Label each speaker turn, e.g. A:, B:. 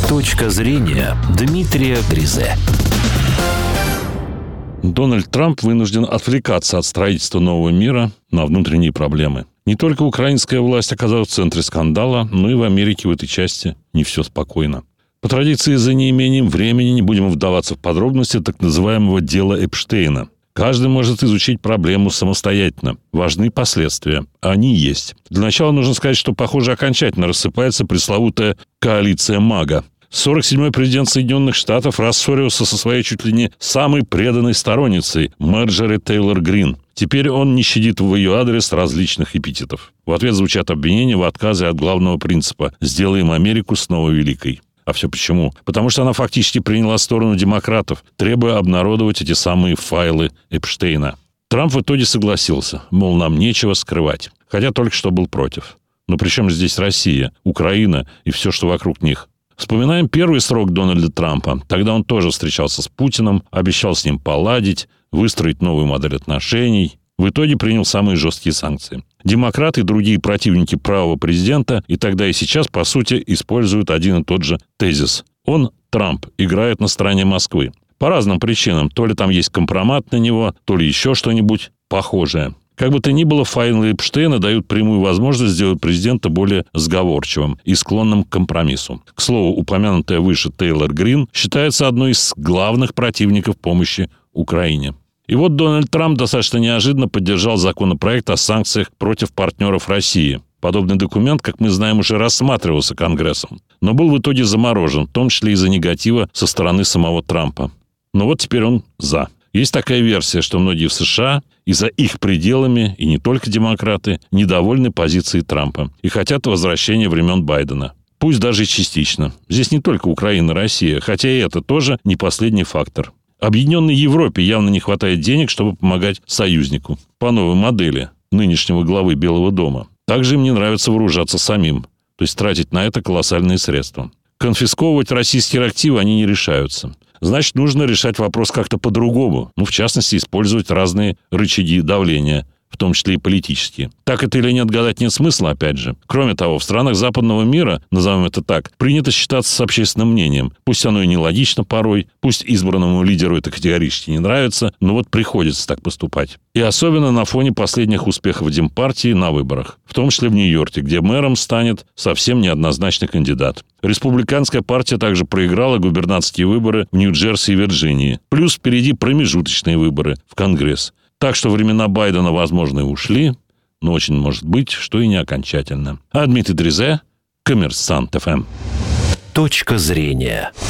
A: Точка зрения Дмитрия Гризе.
B: Дональд Трамп вынужден отвлекаться от строительства нового мира на внутренние проблемы. Не только украинская власть оказалась в центре скандала, но и в Америке в этой части не все спокойно. По традиции, за неимением времени не будем вдаваться в подробности так называемого дела Эпштейна. Каждый может изучить проблему самостоятельно. Важны последствия. Они есть. Для начала нужно сказать, что, похоже, окончательно рассыпается пресловутая коалиция МАГА. 47-й президент Соединенных Штатов рассорился со своей чуть ли не самой преданной сторонницей Марджори Тейлор Грин. Теперь он не щадит в ее адрес различных эпитетов. В ответ звучат обвинения в отказе от главного принципа «Сделаем Америку снова великой». А все почему? Потому что она фактически приняла сторону демократов, требуя обнародовать эти самые файлы Эпштейна. Трамп в итоге согласился, мол, нам нечего скрывать. Хотя только что был против. Но при чем здесь Россия, Украина и все, что вокруг них? Вспоминаем первый срок Дональда Трампа. Тогда он тоже встречался с Путиным, обещал с ним поладить, выстроить новую модель отношений. В итоге принял самые жесткие санкции. Демократы и другие противники правого президента и тогда и сейчас, по сути, используют один и тот же тезис. Он, Трамп, играет на стороне Москвы. По разным причинам. То ли там есть компромат на него, то ли еще что-нибудь похожее. Как бы то ни было, файлы Эпштейна дают прямую возможность сделать президента более сговорчивым и склонным к компромиссу. К слову, упомянутая выше Тейлор Грин считается одной из главных противников помощи Украине. И вот Дональд Трамп достаточно неожиданно поддержал законопроект о санкциях против партнеров России. Подобный документ, как мы знаем, уже рассматривался Конгрессом, но был в итоге заморожен, в том числе из-за негатива со стороны самого Трампа. Но вот теперь он за. Есть такая версия, что многие в США и за их пределами, и не только демократы, недовольны позицией Трампа и хотят возвращения времен Байдена. Пусть даже и частично. Здесь не только Украина и Россия, хотя и это тоже не последний фактор. Объединенной Европе явно не хватает денег, чтобы помогать союзнику. По новой модели нынешнего главы Белого дома. Также им не нравится вооружаться самим, то есть тратить на это колоссальные средства. Конфисковывать российские активы они не решаются. Значит, нужно решать вопрос как-то по-другому. В частности, использовать разные рычаги давления, в том числе и политические. Так это или нет, гадать нет смысла, опять же. Кроме того, в странах западного мира, назовем это так, принято считаться с общественным мнением. Пусть оно и нелогично порой, пусть избранному лидеру это категорически не нравится, но вот приходится так поступать. И особенно на фоне последних успехов Демпартии на выборах. В том числе в Нью-Йорке, где мэром станет совсем неоднозначный кандидат. Республиканская партия также проиграла губернаторские выборы в Нью-Джерси и Вирджинии. Плюс впереди промежуточные выборы в Конгресс. Так что времена Байдена, возможно, и ушли, но очень может быть, что и не окончательно. А Дмитрий Гризе, Коммерсант ФМ.
A: Точка зрения.